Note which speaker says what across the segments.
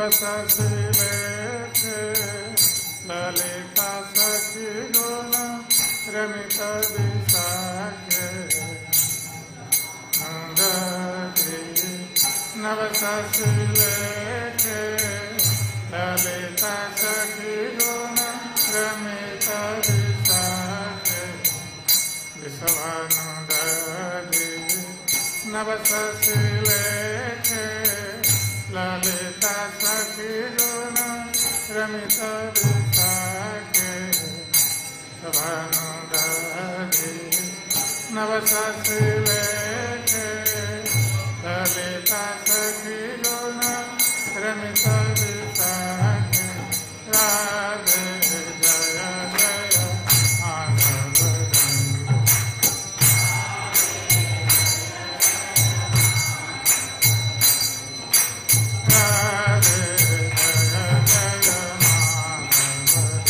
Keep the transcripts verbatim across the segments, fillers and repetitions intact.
Speaker 1: नवसशिलेखे ललिता सखी गुण रमित विशाखे नवसशिलेखे ललिता सखी गुण रमित विशाखे विश्वानुदधि नवसशिलेखे ललिता सखी गुण रमित विशाखे भानुदधि नवसशिलेखे ललिता सखी गुण रमित विशाखे राधे जय जय माधव राधे जय जय माधव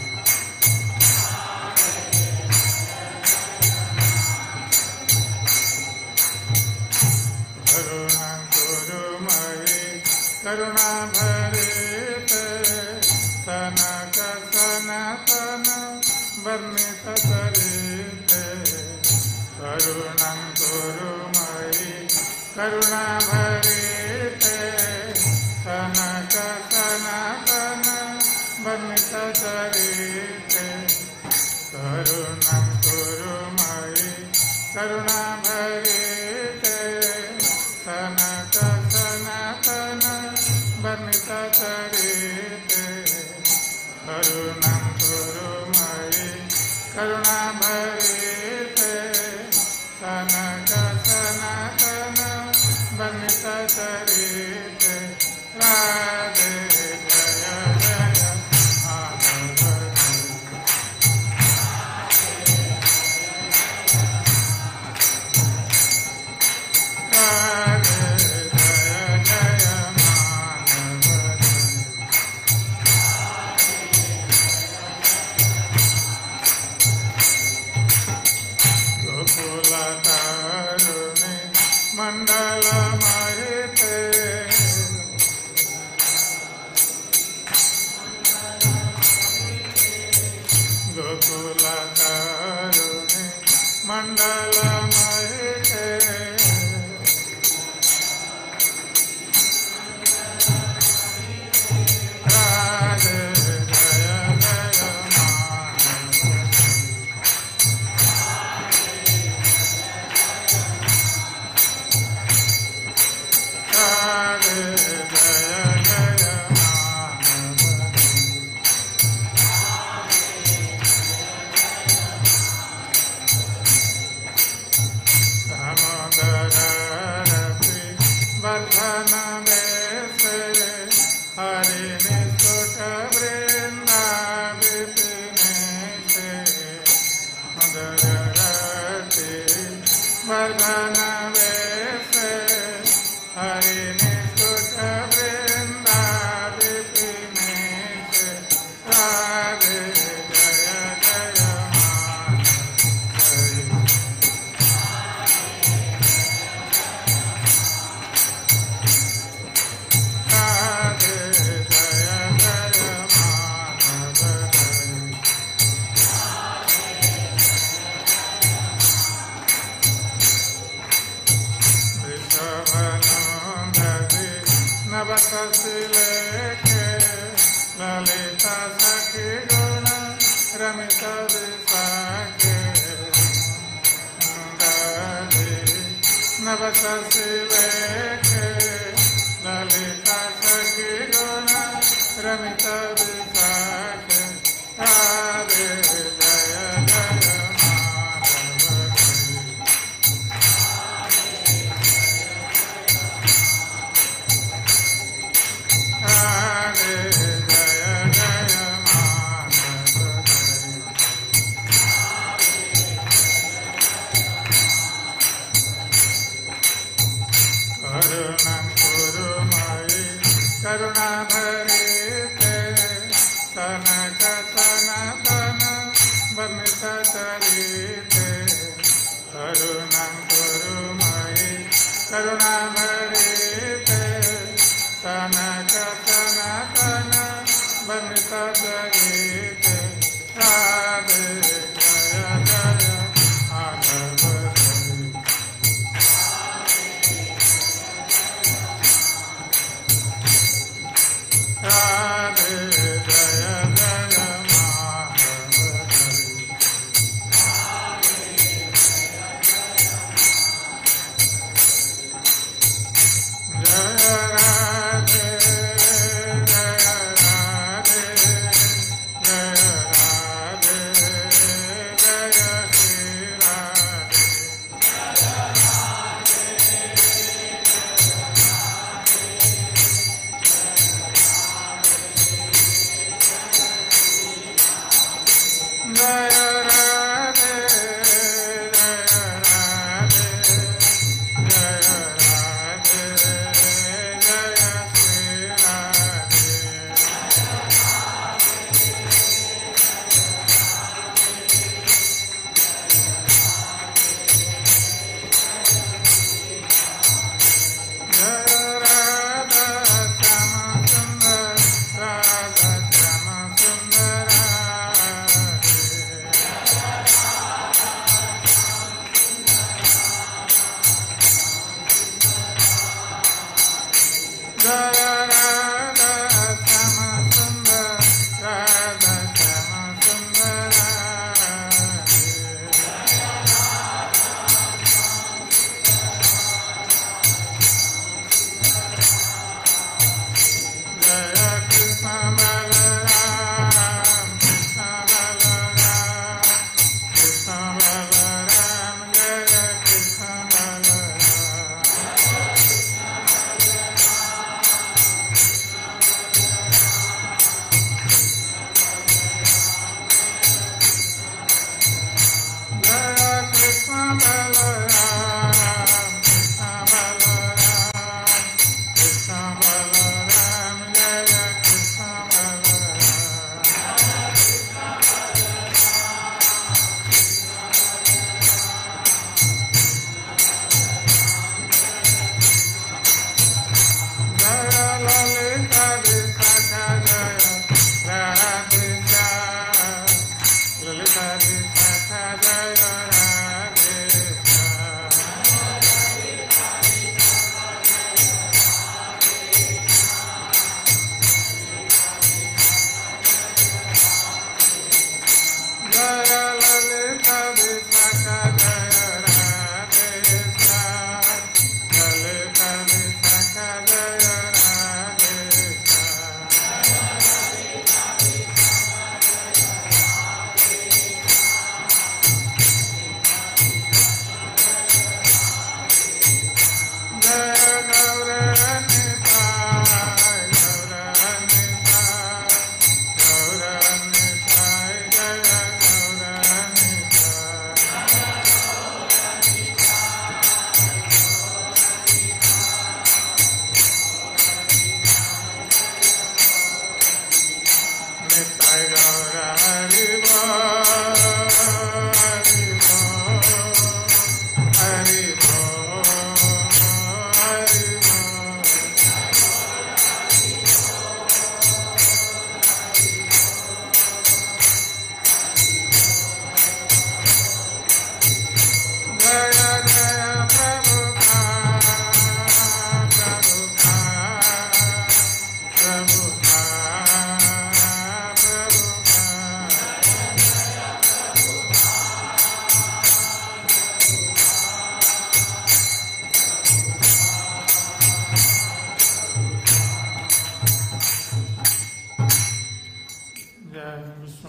Speaker 1: करुणा गुरुमयि करुणा भरिते सनक सनातन वर्णित चरिते करुणा गुरुमयि करुणा भरिते सनक सनातन वर्णित चरिते करुणा गुरुमयि करुणा भरिते सनक सनातन वर्णित चरिते करुणा गुरुमयि करुणा भरिते सनक सनातन वर्णित चरिते राधे जय जय माधव राधे जय जय माधव गोकुलतारुणे मंडलमहिते गोकुलतारुणे मंडलमहिते राधे जय जय माधव राधे जय जय माधव दामोदरपि वर्धन वेशे हरि निष्कुट वृन्दाविपिनेशे मदरपि वर्धन वेशे हरि निष्कुट वृन्दाविपिनेशे राधे जय जय माधव राधे जय जय माधव वृषभनोदधि नवसशिलेखे ललिता सखी गुण रमित विशाखे दधि नवसशिलेखे ललिता सखी गुण रमित विशाखे राधे जय जय माधव राधे जय जय माधव करुणा गुरुमयि करुणा भरिते सनक सनातन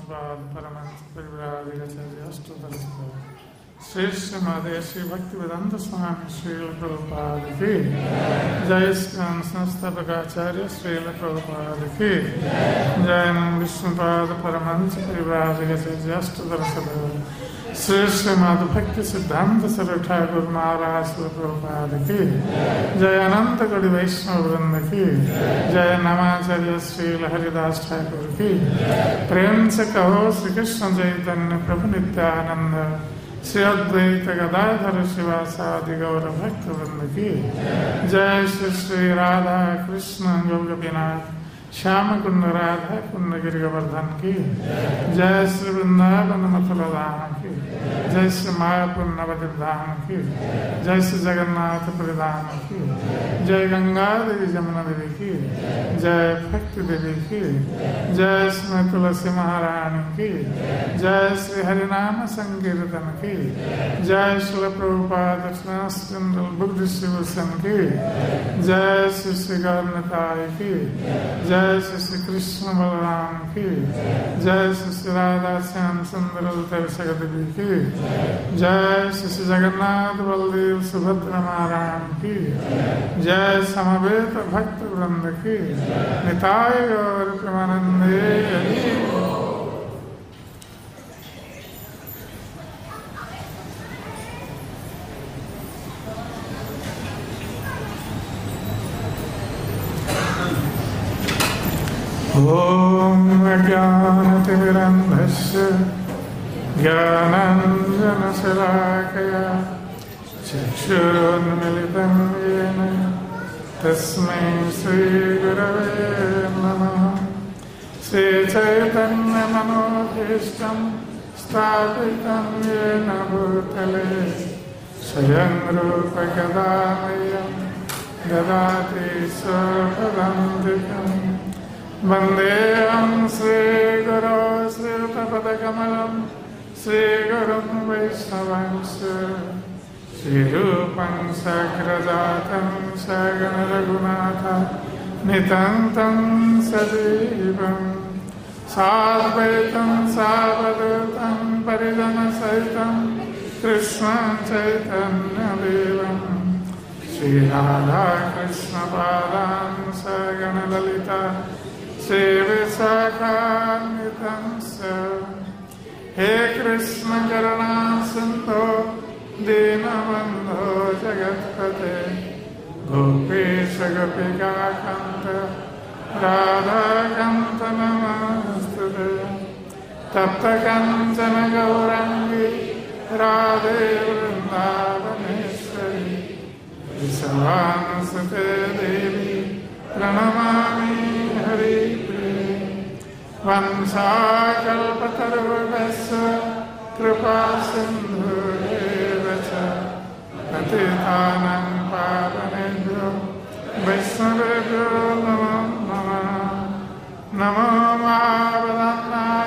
Speaker 1: विष्णुपाद परमहंस परिव्राजकाचार्य अष्टोत्तर श्री श्रीमदे श्री भक्तिवेदांत स्वामी श्रील प्रभुपाद की जय। संस्थापकाचार्य श्रील प्रभुपाद की जय। विष्णुपाद परमहंस परिव्राजकाचार्य अष्टोत्तर श्री श्रीमद भक्ति सिद्धांत सरस्वती ठाकुर महाराज प्रभुपाद की जय। अनंत कोटि वैष्णव वृंद की जय। नमाचार्य श्री हरिदास ठाकुर की प्रेम से कहो श्री कृष्ण चैतन्य प्रभु नित्यानंद श्री अद्वैत गदाधर शिवासादि गौर भक्त वृंद की जय। श्री श्री राधा कृष्ण गोपीनाथ श्याम कुंड राधा कुंड गिरि गोवर्धन की जय। श्री वृंदावन मथुरा धाम की जय। श्री मायापुर नवद्वीप धाम की जय। श्री जगन्नाथ प्रधाम की जय। गंगा देवी जमुना देवी की जय। भक्ति देवी की जय। श्री तुलसी महारानी की जय। श्री हरिनाम संकीर्तन की जय। श्री प्रभुपाद बुद्ध शिवसन की जय। श्री श्री गौरताय की जय। श्री श्री कृष्ण बलराम की जय। श्री श्री राधा श्याम सुंदर देवी की जय। श्री श्री जगन्नाथ बलदेव सुभद्रा महाराम की जय। समवेत भक्त वृंद की निताय गौर प्रेमानंदे। ओम अज्ञानतिमिरन्धस्य ज्ञानाञ्जनशलाकया चक्षुरुन्मिलितं येन तस्मै श्रीगुरवे नमः। श्रीचैतन्यमनोभीष्टं स्थापितं येन भूतले स्वयं रूप कदा मह्यं ददाति स्वपदान्तिकम्। वन्देऽहं श्रीगुरो श्रीयुतपदकमलं श्रीगुरुं वैष्णवंश श्रीरूपं सग्रजातं सगणरघुनाथ नितान्तं सजीवं साद्वैतं सावधूतं परिजनसहितं कृष्णं चैतन्यदेवं श्रीराधाकृष्णपादान् सगणललिता श्रीविशाखान्वितंस। हे कृष्ण करुणा सिन्धो दीनबन्धो जगत्पते गोपीश गोपिकान्त राधाकान्त नमस्तुते। तप्त काञ्चन गौराङ्गी राधे वृन्दावनेश्वरी विश्वानुसुते देवी प्रणमामि हरिप्रिये। वंशाकल्पतरुभ्यश्च कृपा सिन्धुरेव च पतितानां पावनेभ्यो वैष्णवेभ्यो नमो नमः। नमो महावदन्नाय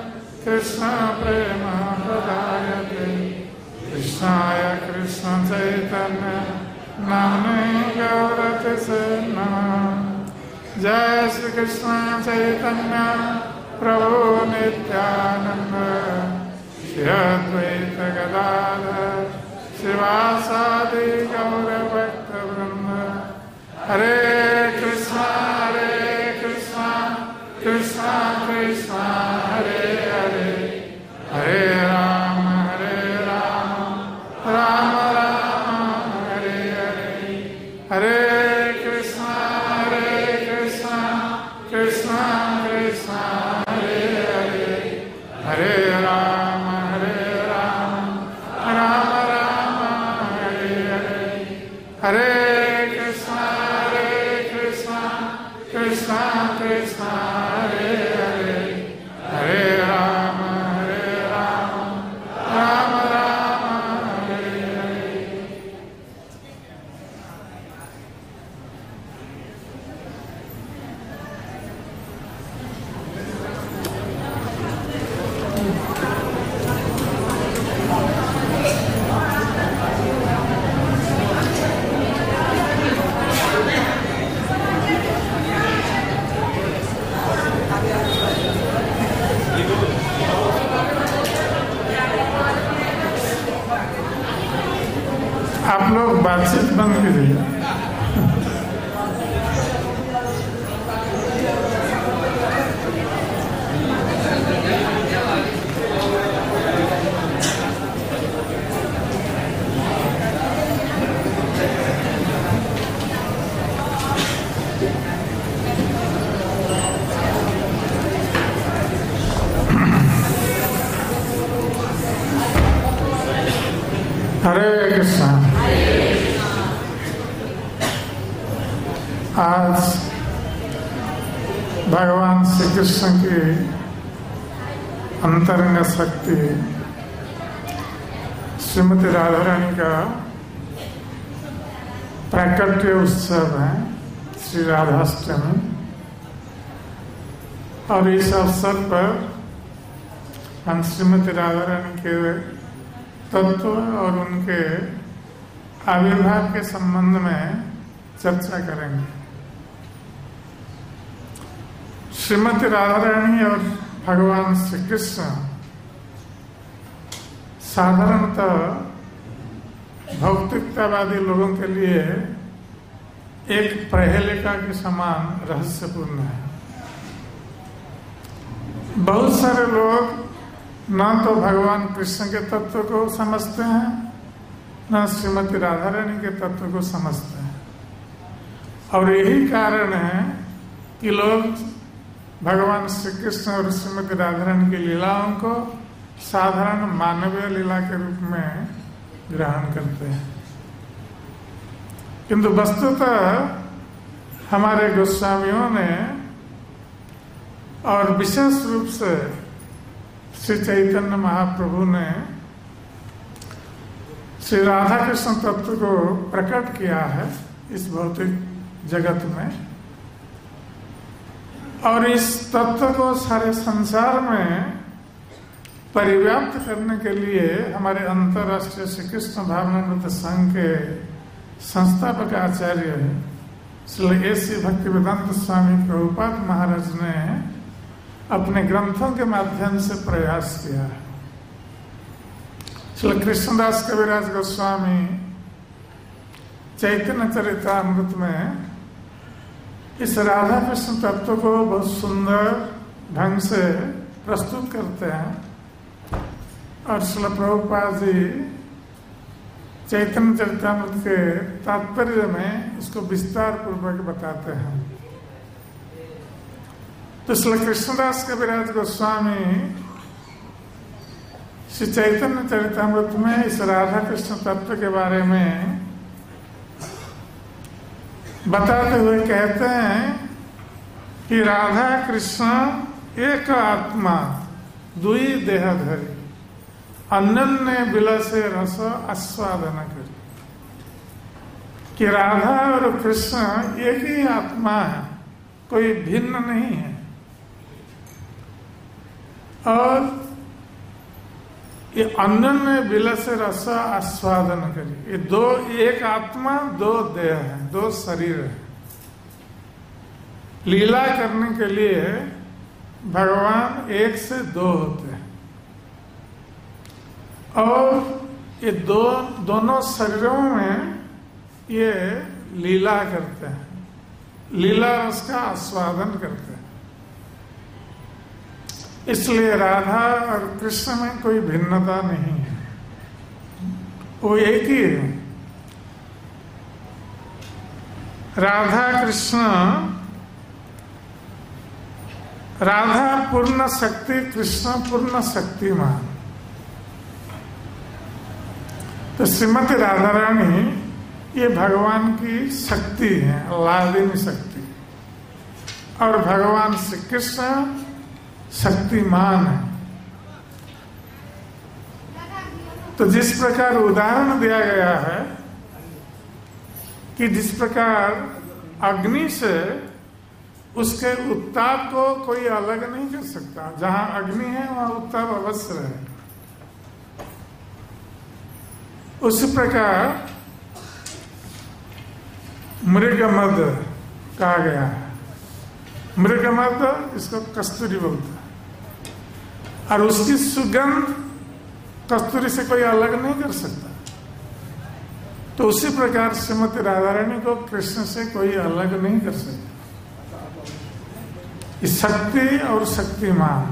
Speaker 1: कृष्णप्रेमप्रदायते कृष्णाय कृष्णचैतन्य नाम्ने गौरतिसे नमः। जय श्री कृष्ण चैतन्य प्रभु नित्यानंद श्री अद्वैत गदाधर शिवासादि गौर भक्त वृंद। हरे कृष्णा हरे कृष्णा कृष्णा कृष्णा हरे हरे हरे राम हरे राम राम राम हरे हरे। हरे कृष्णा हरे कृष्णा कृष्णा कृष्णा हरे हरे हरे राम हरे राम राम राम हरे हरे। हरे कृष्णा हरे कृष्णा कृष्णा कृष्णा हरे हरे हरे राम हरे राम बंद कीजिए। हरे कृष्णा। आज भगवान श्री कृष्ण की अंतरंग शक्ति श्रीमती राधा रानी का प्राकट्य उत्सव है, श्री राधाष्टमी। और इस अवसर पर हम श्रीमती राधा रानी के तत्व और उनके आविर्भाव के संबंध में चर्चा करेंगे। श्रीमती राधा रानी और भगवान श्री कृष्ण साधारणतः भौतिकतावादी लोगों के लिए एक प्रहेलिका के समान रहस्यपूर्ण है। बहुत सारे लोग न तो भगवान कृष्ण के तत्व को समझते हैं, न श्रीमती राधा रानी के तत्व को समझते हैं। और यही कारण है कि लोग भगवान श्री कृष्ण और श्रीमती राधा रानी की लीलाओं को साधारण मानवीय लीला के रूप में ग्रहण करते हैं। किंतु वस्तुतः हमारे गोस्वामियों ने और विशेष रूप से श्री चैतन्य महाप्रभु ने श्री राधा कृष्ण तत्व को प्रकट किया है इस भौतिक जगत में। और इस तत्व को सारे संसार में परिव्याप्त करने के लिए हमारे अंतर्राष्ट्रीय श्री कृष्ण भावनामृत संघ के संस्थापक आचार्य श्री ऐसी भक्तिवेदांत स्वामी प्रभुपाद महाराज ने अपने ग्रंथों के माध्यम से प्रयास किया है। श्री कृष्णदास कविराज गोस्वामी चैतन्य चरितामृत में इस राधा कृष्ण तत्व को बहुत सुंदर ढंग से प्रस्तुत करते हैं। और श्री प्रभुपाद जी चैतन्य चरितामृत के तात्पर्य में इसको विस्तार पूर्वक बताते हैं। तो श्री कृष्णदास कविराज गोस्वामी श्री चैतन्य चरितामृत में इस राधा कृष्ण तत्व के बारे में बताते हुए कहते हैं कि राधा कृष्ण एक आत्मा दुई देहधरी अनन्य विलसे रस आस्वादन करी। कि राधा और कृष्ण एक ही आत्मा है, कोई भिन्न नहीं है। और ये अनन्य विलस रस आस्वादन करी। ये दो, एक आत्मा दो देह है, दो शरीर है। लीला करने के लिए भगवान एक से दो होते हैं। और ये दो दोनों शरीरों में ये लीला करते हैं, लीला रस का आस्वादन करते हैं। इसलिए राधा और कृष्ण में कोई भिन्नता नहीं है, वो एक ही है। राधा कृष्ण, राधा पूर्ण शक्ति, कृष्ण पूर्ण शक्तिमान। तो श्रीमती राधा रानी ये भगवान की शक्ति है, लादिनी शक्ति। और भगवान श्री कृष्ण शक्तिमान है। तो जिस प्रकार उदाहरण दिया गया है कि जिस प्रकार अग्नि से उसके उत्ताप को कोई अलग नहीं कर सकता, जहां अग्नि है वहां उत्ताप अवश्य है। उसी प्रकार मृगमद कहा गया है। मृगमद इसको कस्तूरी बोलता है। और उसकी सुगंध कस्तूरी से कोई अलग नहीं कर सकता। तो उसी प्रकार श्रीमती राधा रानी को कृष्ण से कोई अलग नहीं कर सकता। शक्ति और शक्तिमान।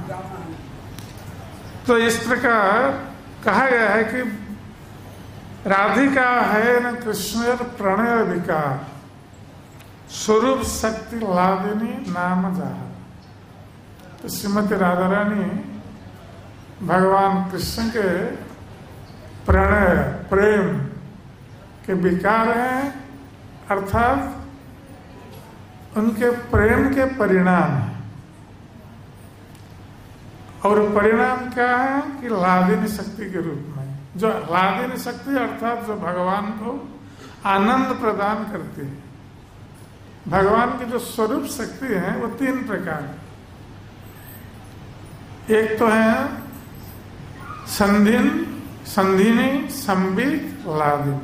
Speaker 1: तो इस प्रकार कहा गया है कि राधिका है न कृष्ण प्रणय विकार, स्वरूप शक्ति लादिनी नाम जहा। तो श्रीमती राधा रानी भगवान कृष्ण के प्रणय प्रेम के विकार हैं, अर्थात उनके प्रेम के परिणाम है। और परिणाम क्या है कि लादिनी शक्ति के रूप में, जो लादिनी शक्ति अर्थात जो भगवान को आनंद प्रदान करती है। भगवान की जो स्वरूप शक्ति है वो तीन प्रकार, एक तो है संधिन संधिनी संबित लादिनी।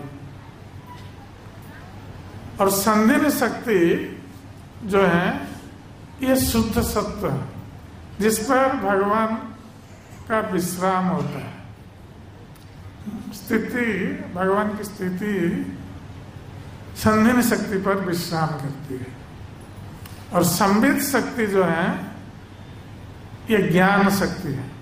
Speaker 1: और संधिनी शक्ति जो है ये शुद्ध सत्व है, जिस पर भगवान का विश्राम होता है। स्थिति, भगवान की स्थिति संधिनी शक्ति पर विश्राम करती है। और संबित शक्ति जो है ये ज्ञान शक्ति है।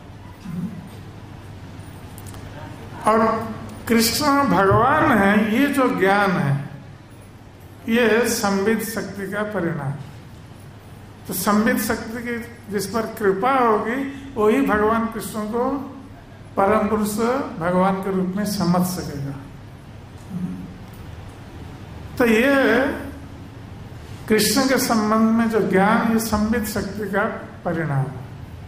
Speaker 1: और कृष्ण भगवान है, ये जो ज्ञान है ये संबित शक्ति का परिणाम। तो संबित शक्ति की जिस पर कृपा होगी वही भगवान कृष्ण को परम पुरुष भगवान के रूप में समझ सकेगा। तो ये कृष्ण के संबंध में जो ज्ञान, ये संबित शक्ति का परिणाम है।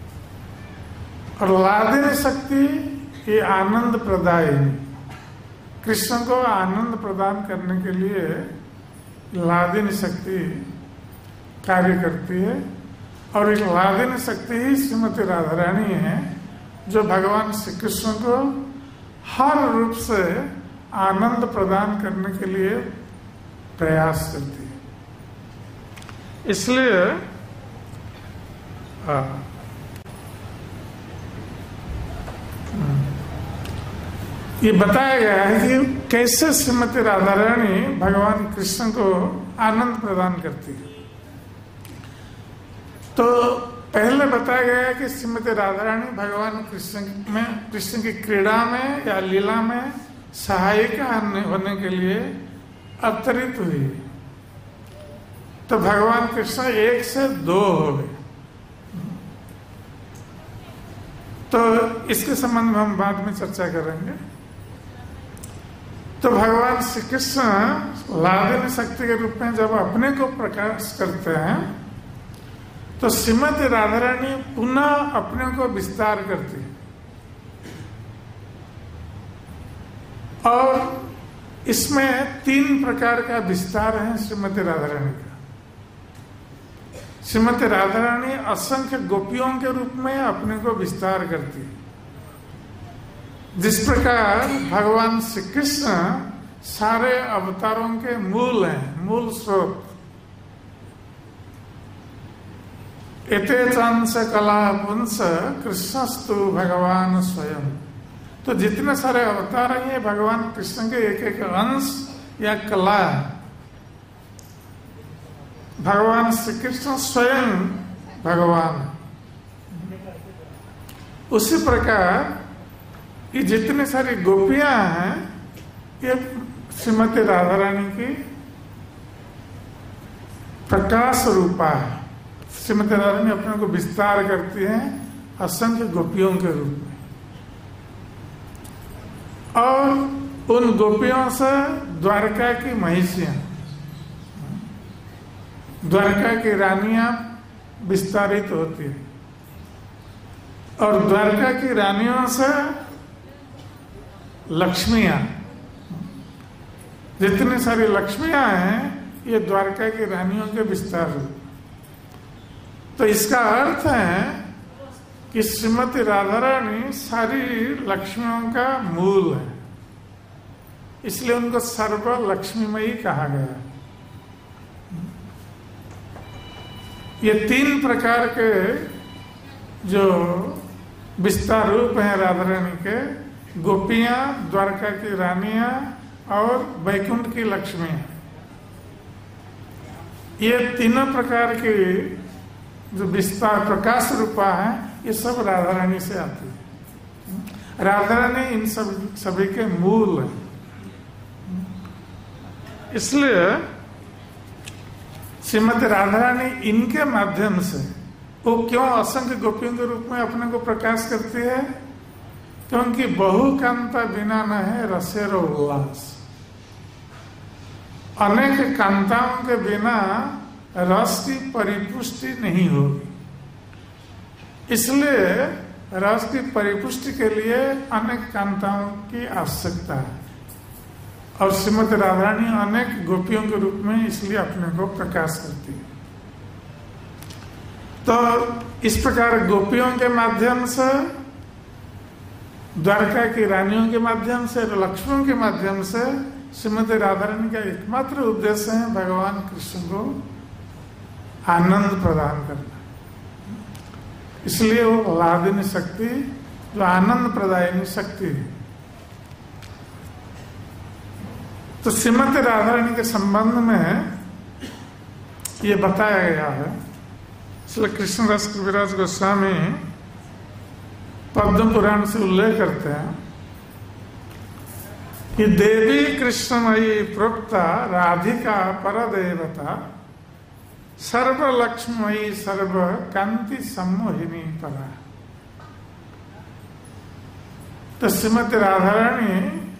Speaker 1: और लादिनी शक्ति ये आनंद प्रदायिनी, कृष्ण को आनंद प्रदान करने के लिए लादिनी शक्ति कार्य करती है। और एक लादिनी शक्ति ही श्रीमती राधा रानी है, जो भगवान श्री कृष्ण को हर रूप से आनंद प्रदान करने के लिए प्रयास करती है। इसलिए आ, ये बताया गया है कि कैसे श्रीमती राधा रानी भगवान कृष्ण को आनंद प्रदान करती है। तो पहले बताया गया है कि श्रीमती राधा रानी भगवान कृष्ण में कृष्ण की क्रीड़ा में या लीला में सहायिका होने के लिए अवतरित हुई। तो भगवान कृष्ण एक से दो हो गए। तो इसके संबंध में हम बाद में चर्चा करेंगे। तो भगवान श्री कृष्ण लादिनी शक्ति के रूप में जब अपने को प्रकाश करते हैं तो श्रीमती राधा रानी पुनः अपने को विस्तार करती है। और इसमें तीन प्रकार का विस्तार है श्रीमती राधा रानी का। श्रीमती राधा रानी असंख्य गोपियों के रूप में अपने को विस्तार करती है। जिस प्रकार भगवान श्री कृष्ण सारे अवतारों के मूल हैं, मूल स्रोत। एते चांस कला पुंस कृष्णस्तु भगवान स्वयं। तो जितने सारे अवतार हैं ये भगवान कृष्ण के एक एक अंश या कला है। भगवान श्री कृष्ण स्वयं भगवान। उसी प्रकार ये जितनी सारी गोपियां हैं ये श्रीमती राधा रानी की प्रकाश रूपा है। श्रीमती राधा रानी अपने को विस्तार करती है असंख्य गोपियों के रूप में। और उन गोपियों से द्वारका की महिषियां, द्वारका की रानियां विस्तारित होती है। और द्वारका की रानियों से लक्ष्मियां, जितनी सारी लक्ष्मियां हैं ये द्वारका की रानियों के विस्तार रूप। तो इसका अर्थ है कि श्रीमती राधा रानी सारी लक्ष्मियों का मूल है, इसलिए उनको सर्व लक्ष्मीमयी कहा गया। ये तीन प्रकार के जो विस्तार रूप हैं राधा रानी के, गोपियां, द्वारका की रानियां और वैकुंठ की लक्ष्मी है। ये तीनों प्रकार के जो विस्तार प्रकाश रूपा है, ये सब राधा रानी से आती है। राधा रानी इन सब सभी के मूल है। इसलिए श्रीमती राधा रानी इनके माध्यम से वो क्यों असंख्य गोपियों के रूप में अपने को प्रकाश करती है? क्योंकि बहु कांता बिना न है रसेरो उल्लास। अनेक कांताओं के बिना रस की परिपुष्टि नहीं होगी। इसलिए रस की परिपुष्टि के लिए अनेक कांताओं की आवश्यकता है। और श्रीमती राधा रानी अनेक गोपियों के रूप में इसलिए अपने को प्रकाश करती है। तो इस प्रकार गोपियों के माध्यम से, द्वारका की रानियों के माध्यम से, लक्ष्मणों के माध्यम से श्रीमती राधा रानी का एकमात्र उद्देश्य है भगवान कृष्ण को आनंद प्रदान करना। इसलिए वो लादिनी शक्ति, जो आनंद प्रदायिनी शक्ति है। तो श्रीमती राधा रानी के संबंध में ये बताया गया है। इसलिए कृष्णदास कविराज गोस्वामी पद्म पुराण से उल्लेख करते हैं कि देवी कृष्णमयी प्रोक्ता राधिका परदेवता सर्वलक्ष्मयी सर्व कांति सम्मोहिनी परा। तो श्रीमती राधा रानी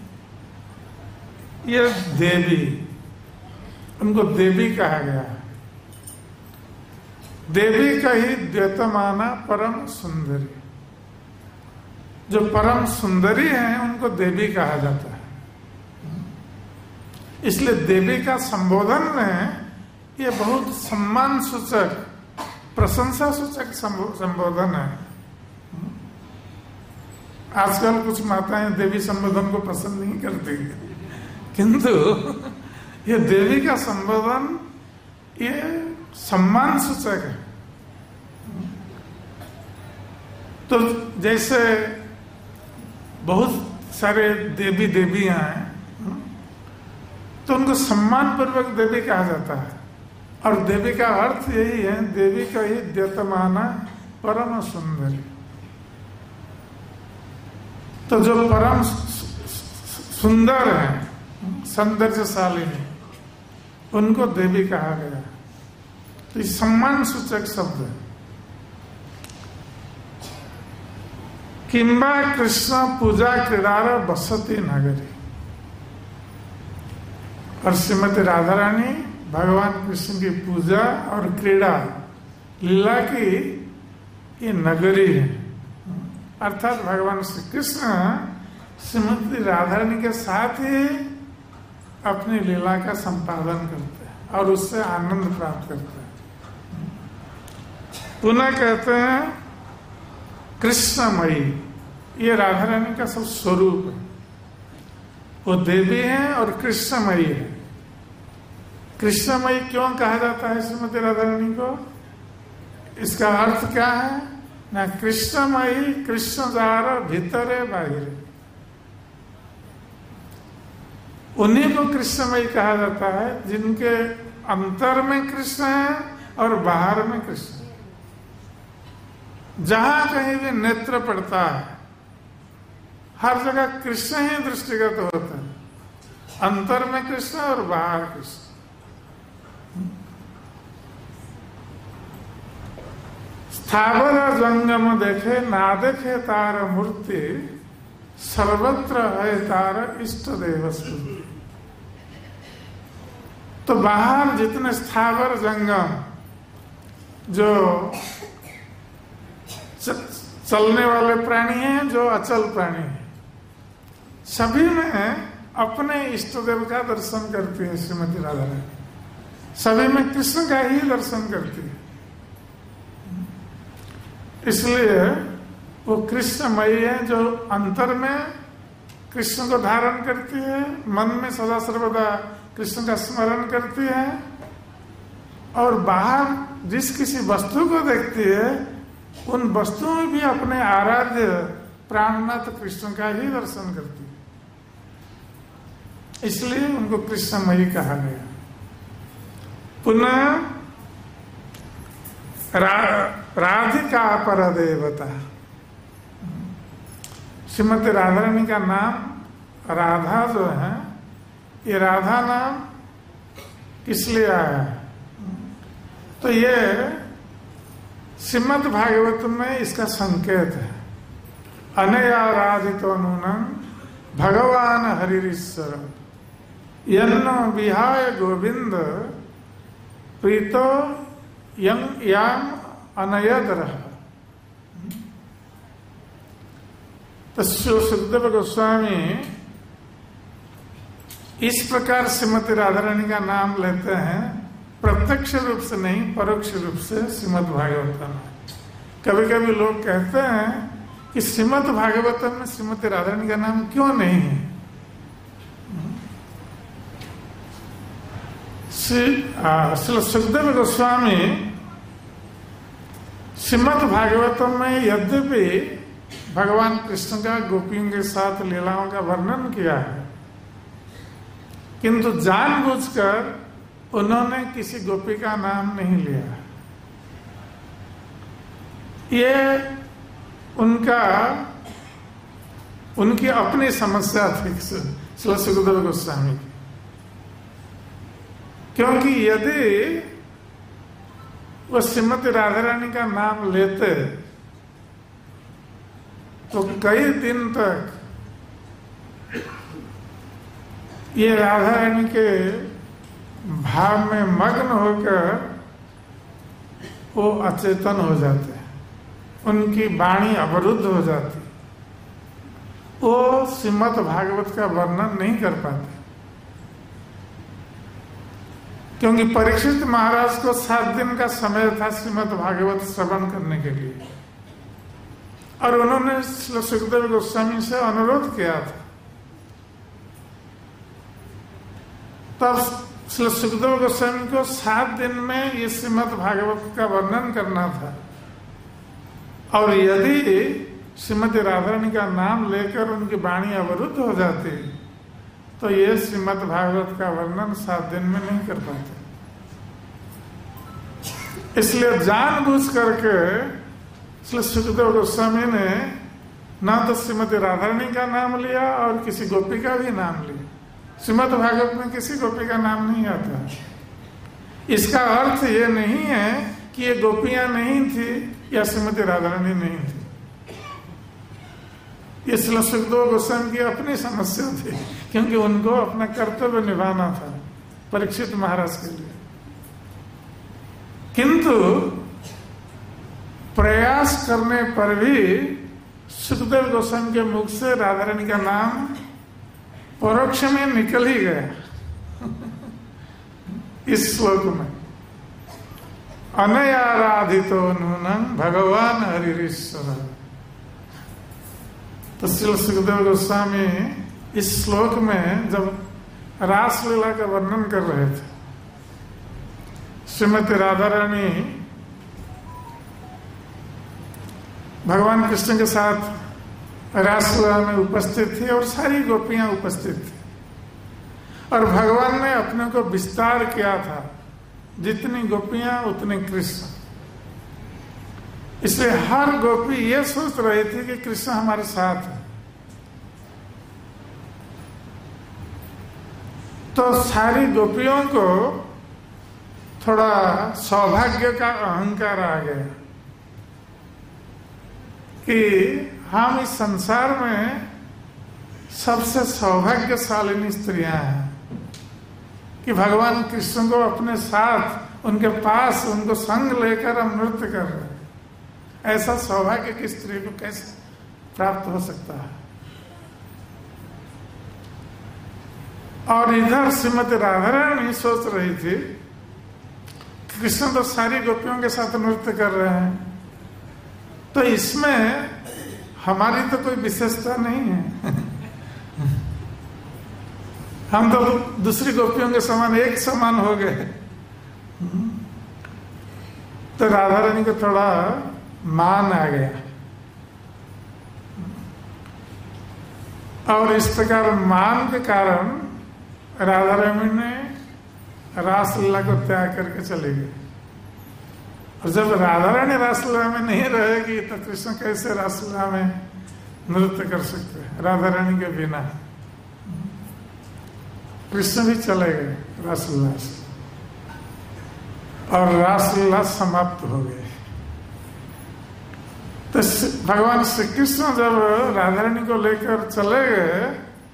Speaker 1: ये देवी, उनको देवी कहा गया है। देवी का ही द्योतमाना परम सुंदरी, जो परम सुंदरी हैं उनको देवी कहा जाता है। इसलिए देवी का संबोधन में ये बहुत सम्मान सूचक, प्रशंसा सूचक संबोधन है। आजकल कुछ माताएं देवी संबोधन को पसंद नहीं करती, किंतु ये देवी का संबोधन ये सम्मान सूचक है। तो जैसे बहुत सारे देवी देवियां हैं, तो उनको सम्मान पूर्वक देवी कहा जाता है। और देवी का अर्थ यही है, देवी का ही द्योतमाना परम सुंदरी। तो जो परम सुंदर है, सौंदर्यशालिनी, उनको देवी कहा गया। तो ये सम्मान सूचक शब्द है। किंबा कृष्ण पूजा क्रीडार बसती नगरी। और श्रीमती राधा रानी भगवान कृष्ण की पूजा और क्रीड़ा, लीला की ये नगरी है। अर्थात भगवान श्री कृष्ण श्रीमती राधा रानी के साथ ही अपनी लीला का संपादन करते हैं और उससे आनंद प्राप्त करते हैं। पुनः कहते हैं कृष्णमयी, ये राधा रानी का सब स्वरूप है। वो देवी है और कृष्णमयी है। कृष्णमयी क्यों कहा जाता है श्रीमती राधा रानी को? इसका अर्थ क्या है ना? कृष्णमयी, कृष्ण जार भीतरे बाहिरे, उन्हीं को कृष्णमयी कहा जाता है जिनके अंतर में कृष्ण है और बाहर में कृष्ण है। जहां कहीं भी नेत्र पड़ता है, हर जगह कृष्ण ही दृष्टिगत होता है। अंतर में कृष्ण और बाहर कृष्ण। स्थावर जंगम देखे ना देखे तार मूर्ति, सर्वत्र है तार इष्ट देव स्मृति। तो बाहर जितने स्थावर जंगम, जो चलने वाले प्राणी हैं, जो अचल प्राणी हैं, सभी में अपने इष्ट देव का दर्शन करती है श्रीमती राधा रानी। सभी में कृष्ण का ही दर्शन करती है। इसलिए वो कृष्णमयी है, जो अंतर में कृष्ण को धारण करती है, मन में सदा सर्वदा कृष्ण का स्मरण करती है, और बाहर जिस किसी वस्तु को देखती है, उन वस्तुओं में भी अपने आराध्य प्राणनाथ कृष्ण का ही दर्शन करती है। इसलिए उनको कृष्णमयी कहा गया। पुनः रा, राधिका पर देवता, श्रीमती राधा रानी का नाम राधा जो है, ये राधा नाम किस लिए आया है? तो ये श्रीमद् भागवत में इसका संकेत है। अनया राधितो नूनं भगवान हरिरीश्वर यन्नो विहाय गोविंद प्रीतो यं याम अनयदरः। तो सुखदेव गोस्वामी इस प्रकार श्रीमती राधा रानी का नाम लेते हैं, प्रत्यक्ष रूप से नहीं, परोक्ष रूप से श्रीमद् भागवतम में। कभी कभी लोग कहते हैं कि श्रीमद् भागवतम में श्रीमती राधा रानी का नाम क्यों नहीं है? श्री सुखदेव गोस्वामी श्रीमद् भागवतम में यद्यपि भगवान कृष्ण का गोपियों के साथ लीलाओं का वर्णन किया है, किंतु जानबूझकर उन्होंने किसी गोपी का नाम नहीं लिया। ये उनका उनकी अपनी समस्या थी श्री सुखदेव गोस्वामी की, क्योंकि यदि वो श्रीमती राधा रानी का नाम लेते तो कई दिन तक ये राधा रानी के भाव में मग्न होकर वो अचेतन हो जाते हैं, उनकी वाणी अवरुद्ध हो जाती, वो श्रीमद् भागवत का वर्णन नहीं कर पाते। क्योंकि परीक्षित महाराज को सात दिन का समय था श्रीमद् भागवत श्रवण करने के लिए, और उन्होंने सुखदेव गोस्वामी से अनुरोध किया था। तब श्री सुखदेव गोस्वामी को सात दिन में ये श्रीमद् भागवत का वर्णन करना था, और यदि श्रीमती राधा रानी का नाम लेकर उनकी वाणी अवरुद्ध हो जाती तो ये श्रीमद् भागवत का वर्णन सात दिन में नहीं कर पाते। इसलिए जानबूझ करके श्री सुखदेव गोस्वामी ने ना तो श्रीमती राधा रानी का नाम लिया और किसी गोपी का भी नाम लिया। श्रीमद् भागवत में किसी गोपी का नाम नहीं आता। इसका अर्थ ये नहीं है कि ये गोपियां नहीं थी या श्रीमती राधा रानी नहीं थी। ये श्री सुखदेव गोस्वामी की अपनी समस्या थी, क्योंकि उनको अपना कर्तव्य निभाना था परीक्षित महाराज के लिए। किंतु प्रयास करने पर भी सुखदेव गोस्वामी के मुख से राधा रानी का नाम परोक्ष में निकल ही गया। इस श्लोक में अनयाराधितो नूनं भगवान हरिरीश्वर। तो श्री सुखदेव गोस्वामी इस श्लोक में जब रासलीला का वर्णन कर रहे थे, श्रीमती राधा रानी भगवान कृष्ण के साथ रासलीला में उपस्थित थी और सारी गोपियां उपस्थित थी, और भगवान ने अपने को विस्तार किया था, जितनी गोपियां उतने कृष्ण। इसलिए हर गोपी ये सोच रही थी कि कृष्ण हमारे साथ है। तो सारी गोपियों को थोड़ा सौभाग्य का अहंकार आ गया कि हम इस संसार में सबसे सौभाग्यशालिनी स्त्रियां हैं कि भगवान कृष्ण को अपने साथ, उनके पास, उनको संग लेकर हम नृत्य कर रहे हैं। ऐसा सौभाग्य की स्त्री को कैसे प्राप्त हो सकता है? और इधर श्रीमती राधा रानी सोच रही थी कृष्ण तो सारी गोपियों के साथ नृत्य कर रहे हैं, तो इसमें हमारी तो कोई विशेषता नहीं है। हम तो दूसरी गोपियों के समान एक समान हो गए। तो राधा रानी को थोड़ा मान आ गया, और इस प्रकार मान के कारण राधा रानी ने रासलीला को त्याग करके चले गए। और जब राधा रानी रासलीला में नहीं रहेगी तो कृष्ण कैसे रासलीला में नृत्य कर सकते हैं? राधा रानी के बिना कृष्ण भी चले गए रासलीला से और रासलीला समाप्त हो गई। तो भगवान श्री कृष्ण जब राधा रानी को लेकर चले गए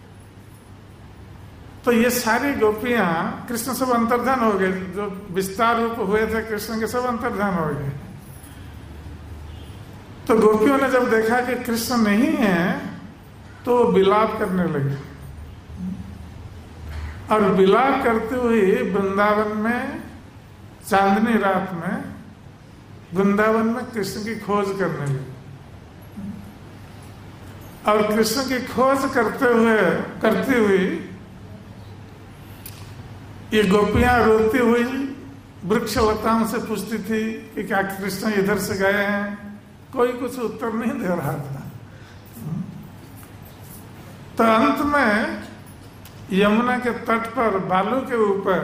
Speaker 1: तो ये सारी गोपियां कृष्ण सब अंतर्धान हो गए। जो विस्तार रूप हुए थे कृष्ण के सब अंतर्धान हो गए। तो गोपियों ने जब देखा कि कृष्ण नहीं है तो विलाप करने लगे और विलाप करते हुए वृंदावन में चांदनी रात में वृंदावन में कृष्ण की खोज करने लगे। और कृष्ण की खोज करते हुए करती हुई ये गोपियां रोती हुई वृक्ष लताओं से पूछती थी कि क्या कृष्ण इधर से गए हैं? कोई कुछ उत्तर नहीं दे रहा था। तो अंत में यमुना के तट पर बालू के ऊपर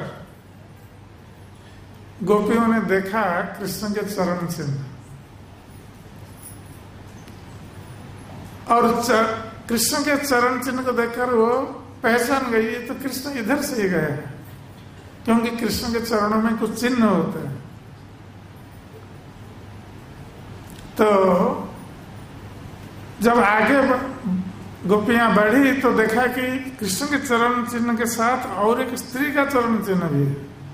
Speaker 1: गोपियों ने देखा कृष्ण के चरण चिन्ह और कृष्ण के चरण चिन्ह को देखकर वो पहचान गई तो कृष्ण इधर से ही गए, क्योंकि कृष्ण के चरणों में कुछ चिन्ह होते हैं। तो जब आगे गोपियां बढ़ी तो देखा कि कृष्ण के चरण चिन्ह के साथ और एक स्त्री का चरण चिन्ह भी है।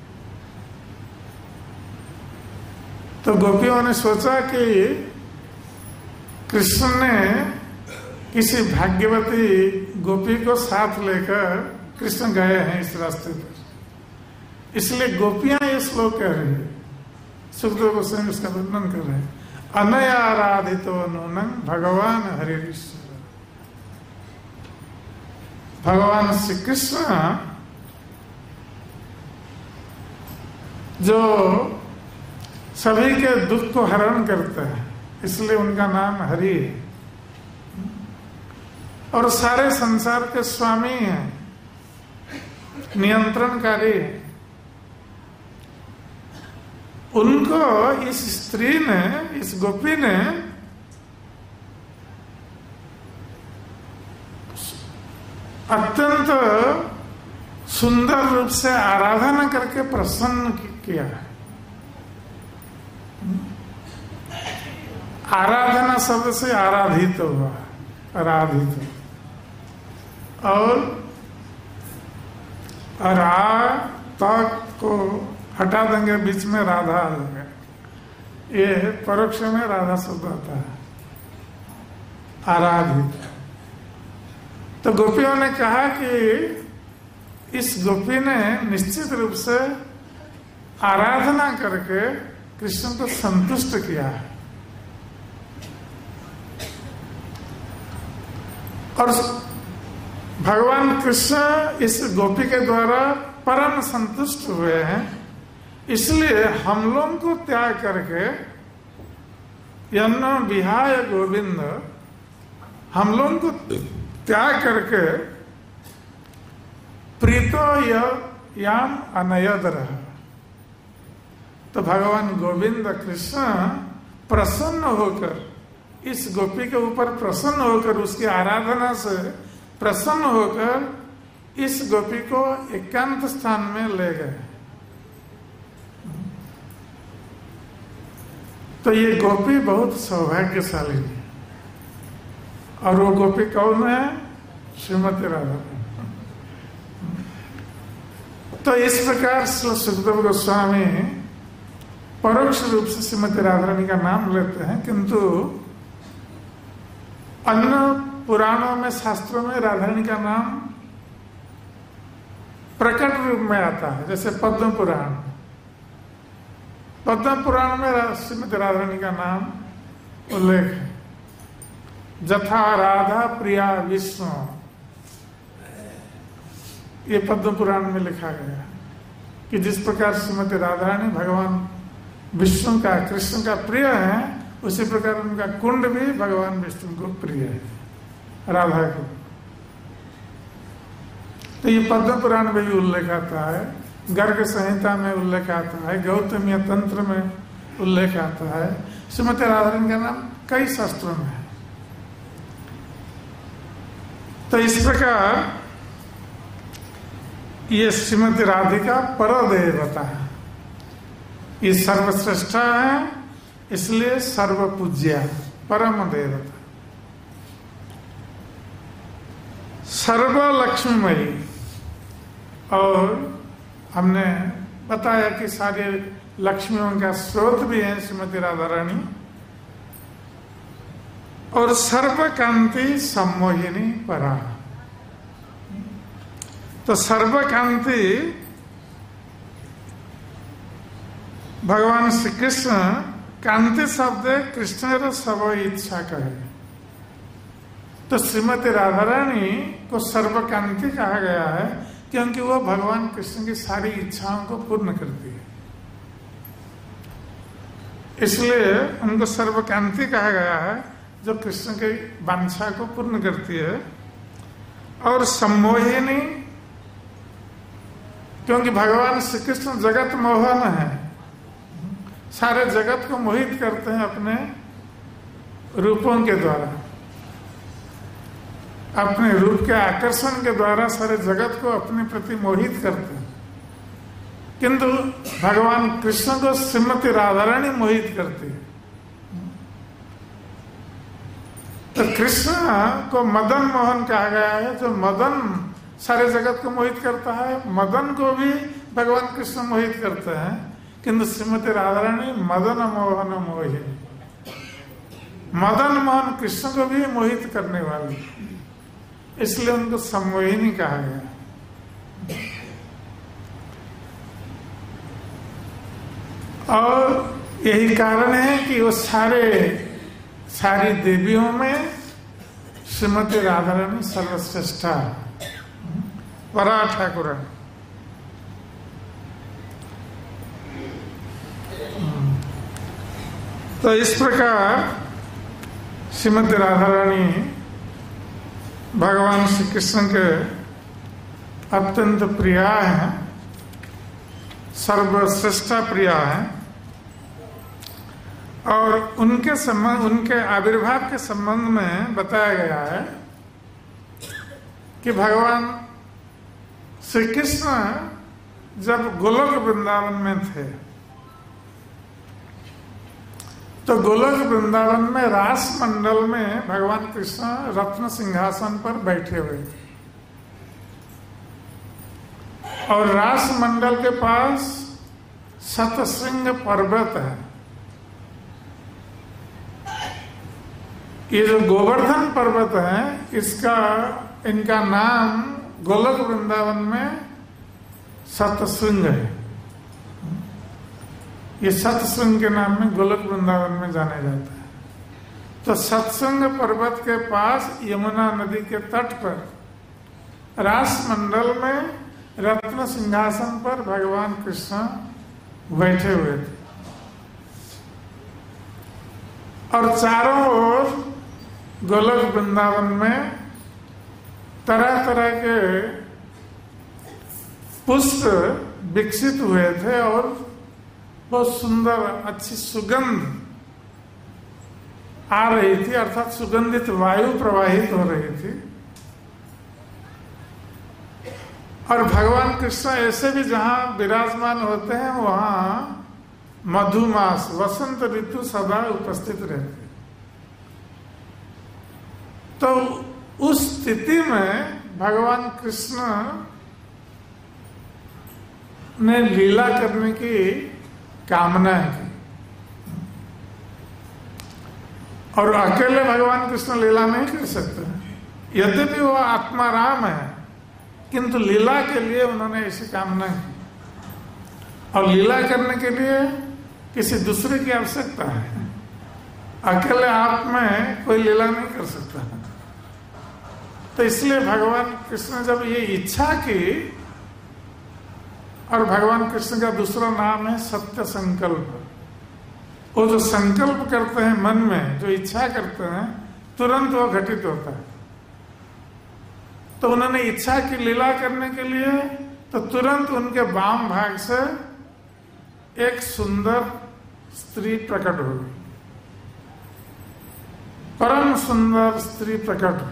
Speaker 1: तो गोपियों ने सोचा कि कृष्ण ने किसी भाग्यवती गोपी को साथ लेकर कृष्ण गए हैं इस रास्ते पर, इसलिए गोपियां ये श्लोक कह रही है। सुखदेव गोस्वामी इसका वर्णन कर रहे हैं। अनया आराधितो नूनं भगवान हरिश्वर। भगवान श्री कृष्ण जो सभी के दुख को हरण करते हैं, इसलिए उनका नाम हरि है। और सारे संसार के स्वामी हैं, नियंत्रणकारी है। उनको इस स्त्री ने, इस गोपी ने अत्यंत सुंदर रूप से आराधना करके प्रसन्न किया है। आराधना शब्द से आराधित हुआ, आराधित। और रा तक को हटा देंगे, बीच में राधा आ जाएगा। ये परोक्ष में राधा शब्द आता है, आराधित। तो गोपियों ने कहा कि इस गोपी ने निश्चित रूप से आराधना करके कृष्ण को संतुष्ट किया है। और भगवान कृष्ण इस गोपी के द्वारा परम संतुष्ट हुए हैं, इसलिए हम लोगों को त्याग करके यन्न विहाय गोविंद, हम लोगों को त्याग करके प्रीतो याम अनयद रहा। तो भगवान गोविंद कृष्ण प्रसन्न होकर, इस गोपी के ऊपर प्रसन्न होकर, उसकी आराधना से प्रसन्न होकर इस गोपी को एकांत स्थान में ले गए। तो ये गोपी बहुत सौभाग्यशाली है। और वो गोपी कौन है? श्रीमती राधा। तो इस प्रकार सुखदेव गोस्वामी परोक्ष रूप से श्रीमती राधा रानी का नाम लेते हैं, किंतु अन्य पुराणों में, शास्त्रों में राधा रानी का नाम प्रकट रूप में आता है। जैसे पद्म पुराण, पद्म पुराण में श्रीमती राधा रानी का नाम उल्लेख है। जथा राधा प्रिया विष्णु, ये पद्म पुराण में लिखा गया कि जिस प्रकार श्रीमती राधा रानी भगवान विष्णु का, कृष्ण का प्रिय है, उसी प्रकार उनका कुंड भी भगवान विष्णु को प्रिय है, राधा को। तो ये पद्म पुराण में भी उल्लेख आता है, गर्ग संहिता में उल्लेख आता है, गौतमीय तंत्र में उल्लेख आता है, श्रीमती राधारानी का नाम कई शास्त्रों में है। तो इस प्रकार ये श्रीमती राधिका पर देवता है, ये सर्वश्रेष्ठा है, इसलिए सर्वपूज्या, परम देवता, सर्व लक्ष्मीमयी। और हमने बताया कि सारे लक्ष्मियों का स्रोत भी है श्रीमती राधा रानी, और सर्वकांति सम्मोहिनी परा। तो सर्वकांति भगवान श्री कृष्ण, कांति शब्द कृष्ण सब इच्छा कहे, तो श्रीमती राधा रानी को सर्वकांति कहा गया है क्योंकि वो भगवान कृष्ण की सारी इच्छाओं को पूर्ण करती है, इसलिए उनको सर्वकांति कहा गया है, जो कृष्ण की वांछा को पूर्ण करती है। और सम्मोहिनी, क्योंकि भगवान श्री कृष्ण जगत मोहन है, सारे जगत को मोहित करते हैं अपने रूपों के द्वारा, अपने रूप के आकर्षण के द्वारा सारे जगत को अपने प्रति मोहित करते हैं, किंतु भगवान कृष्ण को श्रीमती राधा रानी मोहित करती है। तो कृष्ण को मदन मोहन कहा गया है, जो मदन सारे जगत को मोहित करता है, मदन को भी भगवान कृष्ण मोहित करते हैं, किंतु श्रीमती राधा रानी मदन मोहन मोहिनी, मदन मोहन कृष्ण को भी मोहित करने वाली, इसलिए उनको सम्मोहिनी कहा गया। और यही कारण है कि वो सारे सारी देवियों में श्रीमती राधा रानी सर्वश्रेष्ठा, परा ठाकुर। तो इस प्रकार श्रीमती राधा रानी भगवान श्री कृष्ण के अत्यंत प्रिया है, सर्वश्रेष्ठा प्रिया है। और उनके संबंध, उनके आविर्भाव के संबंध में बताया गया है कि भगवान श्री कृष्ण जब गोलोक वृंदावन में थे, तो गोलोक वृंदावन में रास मंडल में भगवान कृष्ण रत्न सिंहासन पर बैठे हुए थे, और रास मंडल के पास सतशृंग पर्वत है। ये जो गोवर्धन पर्वत है, इसका इनका नाम गोलोक वृंदावन में सतशृंग है। ये सतशृंग के नाम में गोलोक वृंदावन में जाने जाता है। तो सतशृंग पर्वत के पास यमुना नदी के तट पर रास मंडल में रत्न सिंहासन पर भगवान कृष्ण बैठे हुए थे, और चारों ओर गोलोक वृंदावन में तरह तरह के पुष्प विकसित हुए थे, और बहुत सुंदर अच्छी सुगंध आ रही थी, अर्थात सुगंधित वायु प्रवाहित हो रही थी। और भगवान कृष्ण ऐसे भी जहां विराजमान होते हैं, वहां मधुमास, वसंत ऋतु सदा उपस्थित रहते। तो उस स्थिति में भगवान कृष्ण ने लीला करने की कामना की, और अकेले भगवान कृष्ण लीला नहीं कर सकते, यद्यपि वो आत्मा राम है, किंतु लीला के लिए उन्होंने ऐसी कामना की, और लीला करने के लिए किसी दूसरे की आवश्यकता है। अकेले आप में कोई लीला नहीं कर सकता। तो इसलिए भगवान कृष्ण जब ये इच्छा की, और भगवान कृष्ण का दूसरा नाम है सत्य संकल्प, वो जो संकल्प करते हैं मन में, जो इच्छा करते हैं, तुरंत वो घटित होता है। तो उन्होंने इच्छा की लीला करने के लिए तो तुरंत उनके वाम भाग से एक सुंदर स्त्री प्रकट हो गई, परम सुंदर स्त्री प्रकट।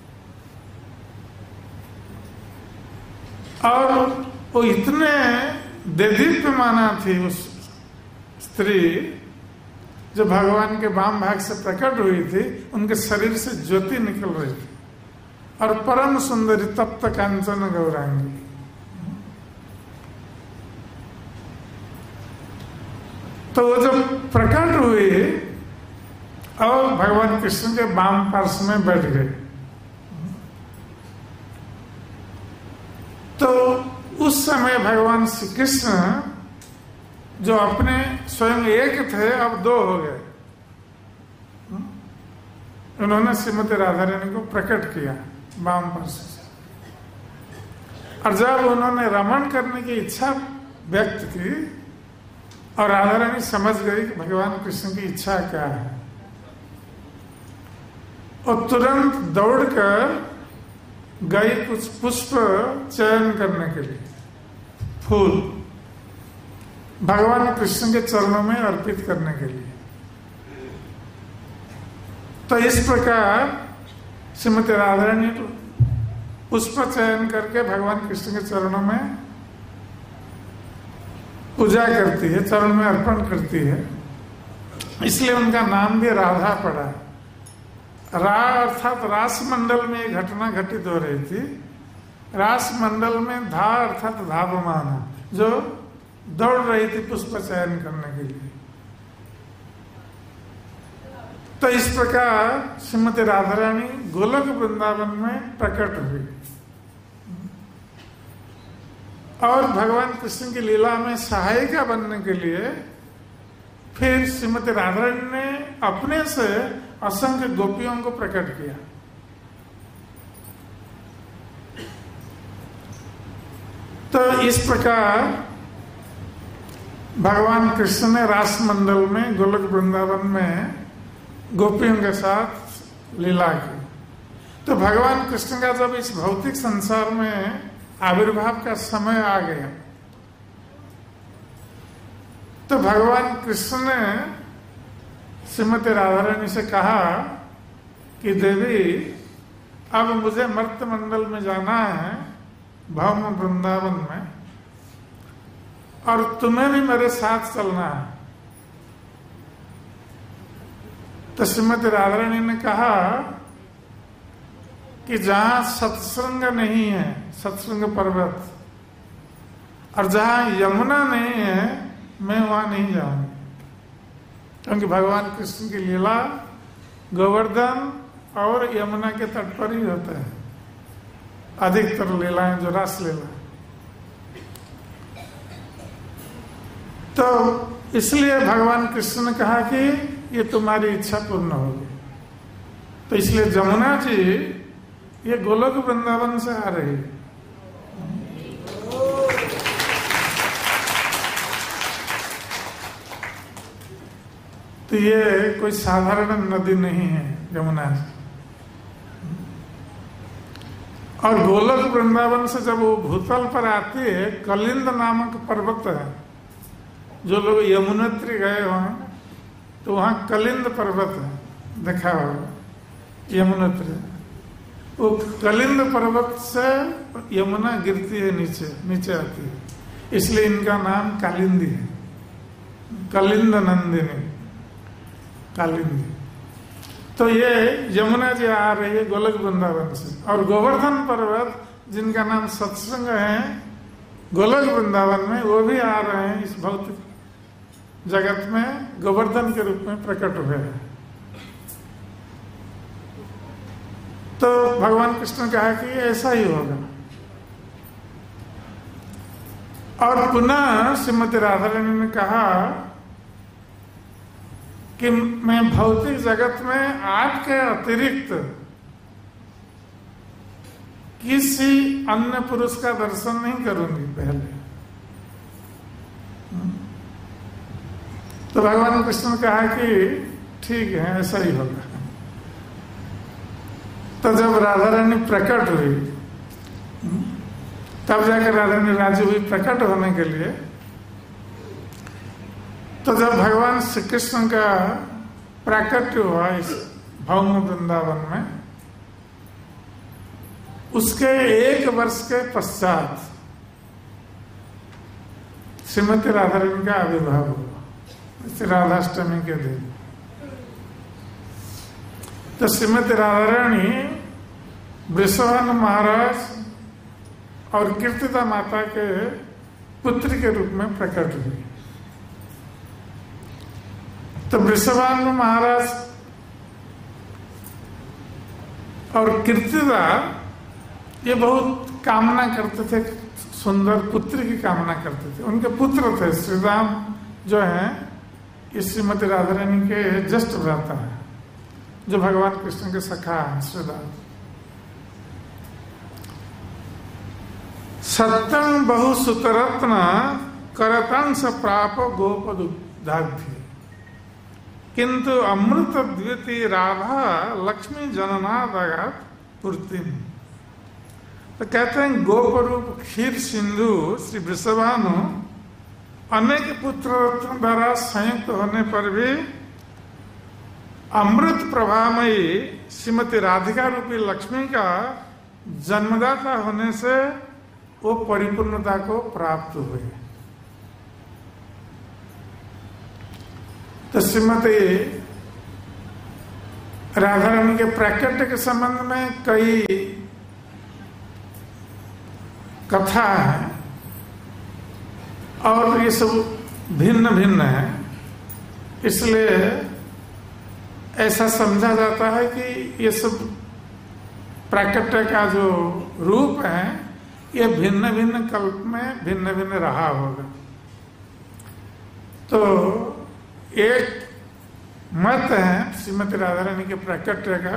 Speaker 1: और वो इतने देदीप्यमाना थी उस स्त्री जो भगवान के वाम भाग से प्रकट हुई थी, उनके शरीर से ज्योति निकल रही थी और परम सुंदरी तप्त कांचन गौरांगी। तो वो जब प्रकट हुई और भगवान कृष्ण के वाम पार्श्व में बैठ गए, तो उस समय भगवान श्री कृष्ण जो अपने स्वयं एक थे अब दो हो गए। उन्होंने श्रीमती राधा रानी को प्रकट किया वाम पार्श्व से, और जब उन्होंने रमण करने की इच्छा व्यक्त की और राधा रानी समझ गई कि भगवान कृष्ण की इच्छा क्या है, और तुरंत दौड़कर गई कुछ पुष्प चयन करने के लिए, फूल भगवान कृष्ण के चरणों में अर्पित करने के लिए। तो इस प्रकार श्रीमती राधा रानी पुष्प चयन करके भगवान कृष्ण के चरणों में पूजा करती है, चरण में अर्पण करती है, इसलिए उनका नाम भी राधा पड़ा। रा अर्थात रास मंडल में एक घटना घटित हो रही थी। रास मंडल में धा अर्थात धावमाना, जो दौड़ रही थी पुष्प चयन करने के लिए। तो इस प्रकार श्रीमती राधा रानी गोलोक वृंदावन में प्रकट हुई और भगवान कृष्ण की लीला में सहायिका बनने के लिए फिर श्रीमती राधा रानी ने अपने से असंख्य गोपियों को प्रकट किया। तो इस प्रकार भगवान कृष्ण ने रास मंडल में गोलोक वृंदावन में गोपियों के साथ लीला की। तो भगवान कृष्ण का जब इस भौतिक संसार में आविर्भाव का समय आ गया, तो भगवान कृष्ण ने श्रीमती राधा रानी से कहा कि देवी, अब मुझे मर्त्य मंडल में जाना है, भौम वृंदावन में, और तुम्हें भी मेरे साथ चलना है। तो श्रीमती राधा रानी ने कहा कि जहां सत्संग नहीं है, सत्संग पर्वत, और जहां यमुना नहीं है, मैं वहां नहीं जाऊंगी, क्योंकि भगवान कृष्ण की लीला गोवर्धन और यमुना के तट पर ही होता है, अधिकतर लीलाएं जो रास लीला। तो इसलिए भगवान कृष्ण ने कहा कि ये तुम्हारी इच्छा पूर्ण होगी। तो इसलिए जमुना जी ये गोलोक वृंदावन से आ रही है। तो ये कोई साधारण नदी नहीं है यमुना जी। और गोलोक वृंदावन से जब वो भूतल पर आती है, कलिंद नामक पर्वत है, जो लोग यमुनोत्री गए हो तो वहां कलिंद पर्वत है, देखा होगा यमुनोत्री। वो कलिंद पर्वत से यमुना गिरती है नीचे, नीचे आती है, इसलिए इनका नाम कालिंदी है, कलिंद नंदिनी, कालिंदी। तो ये यमुना जी आ रही है गोलोक वृंदावन से, और गोवर्धन पर्वत जिनका नाम सत्संग है गोलोक वृंदावन में, वो भी आ रहे हैं इस भौतिक जगत में गोवर्धन के रूप में प्रकट हुए हैं। तो भगवान कृष्ण ने कहा कि ऐसा ही होगा। और पुनः श्रीमती राधा रानी ने कहा कि मैं भौतिक जगत में आपके अतिरिक्त किसी अन्य पुरुष का दर्शन नहीं करूंगी पहले। तो भगवान कृष्ण ने कहा कि ठीक है, ऐसा ही होगा। तो जब राधा रानी प्रकट हुई तब जाकर राधा रानी राजी हुई प्रकट होने के लिए। तो जब भगवान श्री कृष्ण का प्राकट्य हुआ इस भौम वृंदावन में, उसके एक वर्ष के पश्चात श्रीमती राधा रानी का आविर्भाव हुआ, राधाष्टमी के दिन। तो श्रीमती राधा रानी वृषभानु महाराज और कीर्तिदा माता के पुत्री के रूप में प्रकट हुई। तो वृषभानु महाराज और कीर्तिदा ये बहुत कामना करते थे, सुंदर पुत्र की कामना करते थे। उनके पुत्र थे श्री राम जो है, इस श्रीमती राधा रानी के ज्येष्ठ भ्राता है, जो भगवान कृष्ण के सखा है श्री राम। सत्यम बहु सुतरत्न करतंस प्राप गोपदुग्धाध्य किंतु अमृत द्विती राधा लक्ष्मी जननादगात पूर्तिम। तो कहते हैं गोपरूप क्षीर सिंधु श्री वृषभानु अनेक पुत्र रत्न द्वारा संयुक्त होने पर भी अमृत प्रभामयी श्रीमती राधिका रूपी लक्ष्मी का जन्मदाता होने से वो परिपूर्णता को प्राप्त हुए। तो श्रीमती राधा रानी के प्राकट्य के संबंध में कई कथा है और ये सब भिन्न भिन्न है, इसलिए ऐसा समझा जाता है कि ये सब प्राकट्य का जो रूप है ये भिन्न भिन्न कल्प में भिन्न भिन्न रहा होगा। तो एक मत है श्रीमती राधा रानी के प्राकट्य का,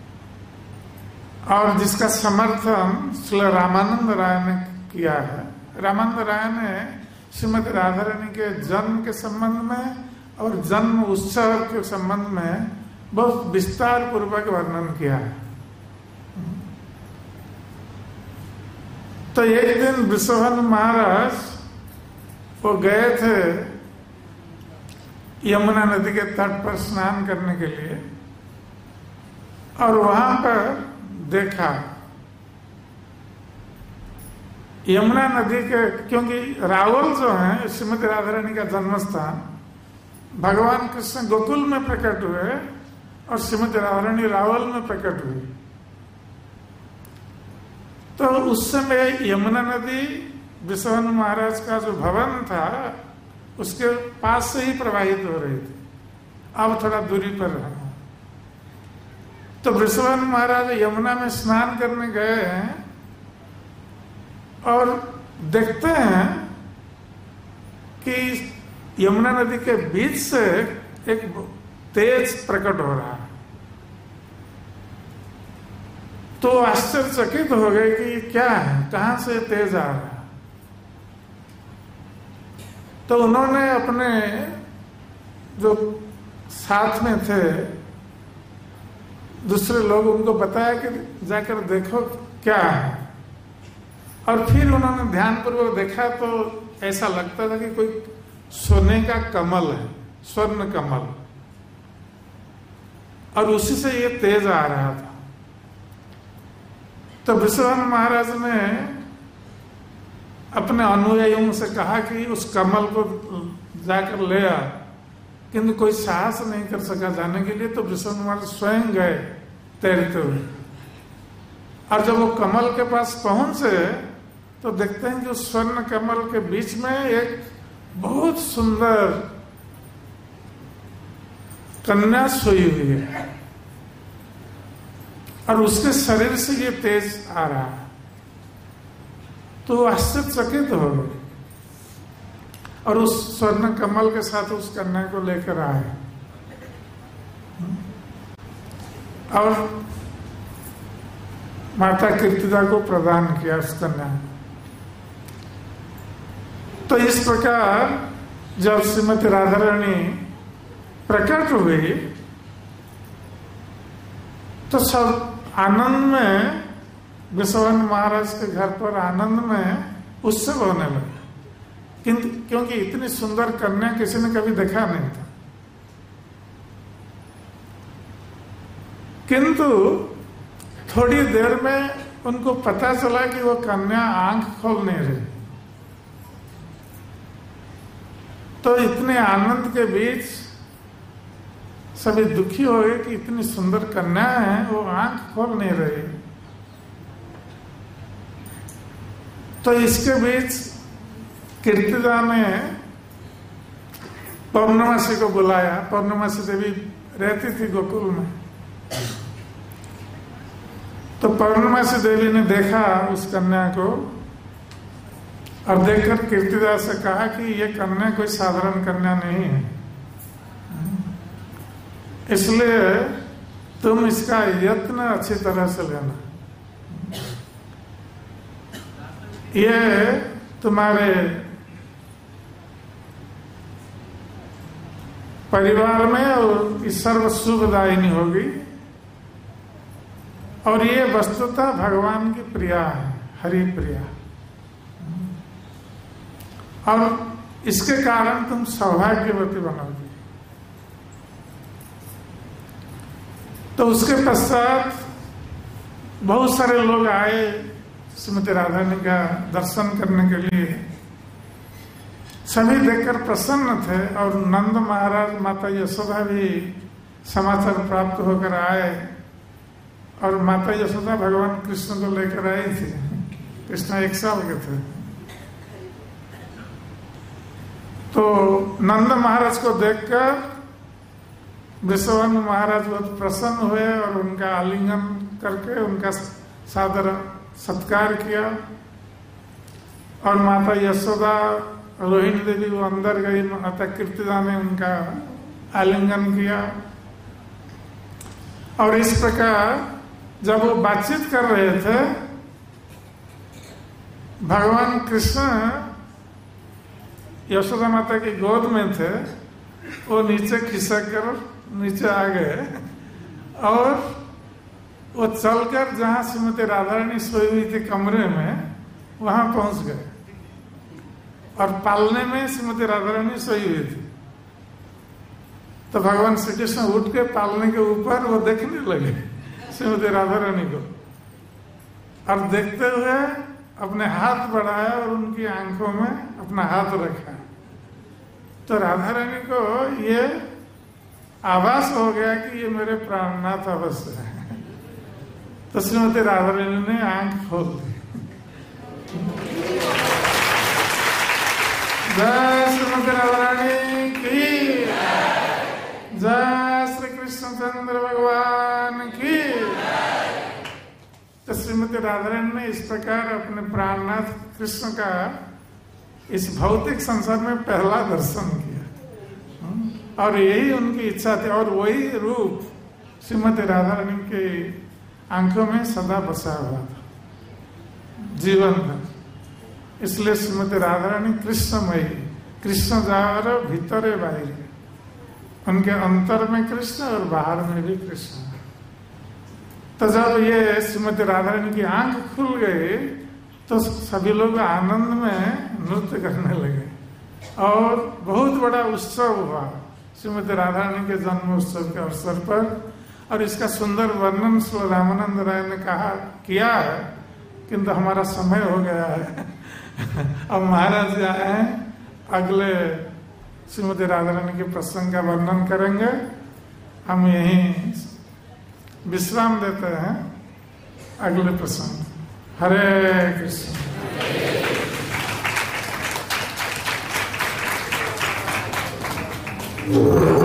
Speaker 1: और जिसका समर्थन श्री रामानंद राय ने किया है। रामानंद राय ने श्रीमती राधा रानी के जन्म के संबंध में और जन्म उत्सव के संबंध में बहुत विस्तार पूर्वक वर्णन किया है। तो एक दिन वृषभानु महाराज वो गए थे यमुना नदी के तट पर स्नान करने के लिए, और वहां पर देखा यमुना नदी के, क्योंकि रावल जो है श्रीमती राधा रानी का जन्म स्थान, भगवान कृष्ण गोकुल में प्रकट हुए और श्रीमती राधा रानी रावल में प्रकट हुई। तो उस समय यमुना नदी वृषभानु महाराज का जो भवन था उसके पास से ही प्रवाहित हो रही थी, अब थोड़ा दूरी पर रहा। तो वृषभानु महाराज यमुना में स्नान करने गए हैं और देखते हैं कि यमुना नदी के बीच से एक तेज प्रकट हो रहा है। तो आश्चर्यचकित हो गए कि क्या है, कहां से तेज आ रहा है। तो उन्होंने अपने जो साथ में थे दूसरे लोग, उनको बताया कि जाकर देखो क्या है। और फिर उन्होंने ध्यानपूर्वक देखा तो ऐसा लगता था कि कोई सोने का कमल है, स्वर्ण कमल, और उसी से ये तेज आ रहा था। तो वृषभानु महाराज ने अपने अनुयायियों से कहा कि उस कमल को जाकर ले आ, किंतु कोई साहस नहीं कर सका जाने के लिए। तो वृषभानु महाराज स्वयं गए तैरते हुए, और जब वो कमल के पास पहुंचे तो देखते हैं कि उस स्वर्ण कमल के बीच में एक बहुत सुंदर कन्या सोई हुई है, और उसके शरीर से ये तेज आ रहा है। तो आश्चर्यचकित हो गए और उस स्वर्ण कमल के साथ उस कन्या को लेकर आए और माता कीर्तिदा को प्रदान किया उस कन्या। तो इस प्रकार जब श्रीमती राधा रानी प्रकट हुई तो सब आनंद में वृषभानु महाराज के घर पर आनंद में उत्सव होने लगा, किंतु क्योंकि इतनी सुंदर कन्या किसी ने कभी देखा नहीं था। किंतु थोड़ी देर में उनको पता चला कि वो कन्या आंख खोल नहीं रही। तो इतने आनंद के बीच सभी दुखी हो गए कि इतनी सुंदर कन्या है, वो आंख खोल नहीं रही। तो इसके बीच कीर्तिदा ने पौर्णमासी को बुलाया। पौर्णमासी देवी रहती थी गोकुल में। तो पौर्णमासी देवी ने देखा उस कन्या को और देखकर कीर्तिदा से कहा कि ये कन्या कोई साधारण कन्या नहीं है, इसलिए तुम इसका यत्न अच्छी तरह से लेना। ये तुम्हारे परिवार में और सर्व शुभदायिनी होगी, और ये वस्तुतः भगवान की प्रिया है, हरि प्रिया, और इसके कारण तुम सौभाग्यवती बनोगी। तो उसके पश्चात बहुत सारे लोग आए श्रीमती राधारानी का दर्शन करने के लिए। सभी देखकर प्रसन्न थे, और नंद महाराज, माता यशोदा भी समाचार प्राप्त होकर आए, और माता यशोदा भगवान कृष्ण को लेकर आई थी। कृष्ण एक साल के थे। तो नंद महाराज को देखकर वृषभानु महाराज बहुत प्रसन्न हुए और उनका आलिंगन करके उनका सादर सत्कार किया। और माता यशोदा, रोहिणी देवी वो अंदर गई, माता कीर्तिदा ने उनका आलिंगन किया। और इस प्रकार जब वो बातचीत कर रहे थे, भगवान कृष्ण यशोदा माता की गोद में थे। वो नीचे खिसक कर नीचे आ गए, और वो चलकर जहां श्रीमती राधारानी सोई हुई थी कमरे में, वहां पहुंच गए। और पालने में श्रीमती राधारानी सोई हुई थी। तो भगवान श्री कृष्ण उठ के पालने के ऊपर वो देखने लगे श्रीमती राधारानी को, और देखते हुए अपने हाथ बढ़ाया और उनकी आंखों में अपना हाथ रखा। तो राधारानी को ये आभास हो गया कि ये मेरे प्राणनाथ अवश्य है। तो श्रीमती राधारानी ने आंख खोल दी। जय श्रीमती राधारानी की जय, श्री कृष्णचंद्र भगवान की। तो श्रीमती राधारानी ने इस प्रकार अपने प्राणनाथ कृष्ण का इस भौतिक संसार में पहला दर्शन किया, और यही उनकी इच्छा थी। और वही रूप श्रीमती राधारानी के आंखों में सदा बसा हुआ था जीवन भर। इसलिए श्रीमती राधारानी कृष्णमयी, कृष्ण जार भीतरे बाहरी, उनके अंतर में कृष्ण और बाहर में भी कृष्ण। तो जब ये श्रीमती राधारानी की आंख खुल गई, तो सभी लोग आनंद में नृत्य करने लगे, और बहुत बड़ा उत्सव हुआ श्रीमती राधारानी के जन्म उत्सव के अवसर पर। और इसका सुंदर वर्णन श्री रामानंद राय ने कहा किया है, किंतु हमारा समय हो गया है। अब महाराज आए हैं, अगले श्रीमती राधारानी के प्रसंग का वर्णन करेंगे। हम यहीं विश्राम देते हैं, अगले प्रसंग। हरे कृष्ण।
Speaker 2: Oh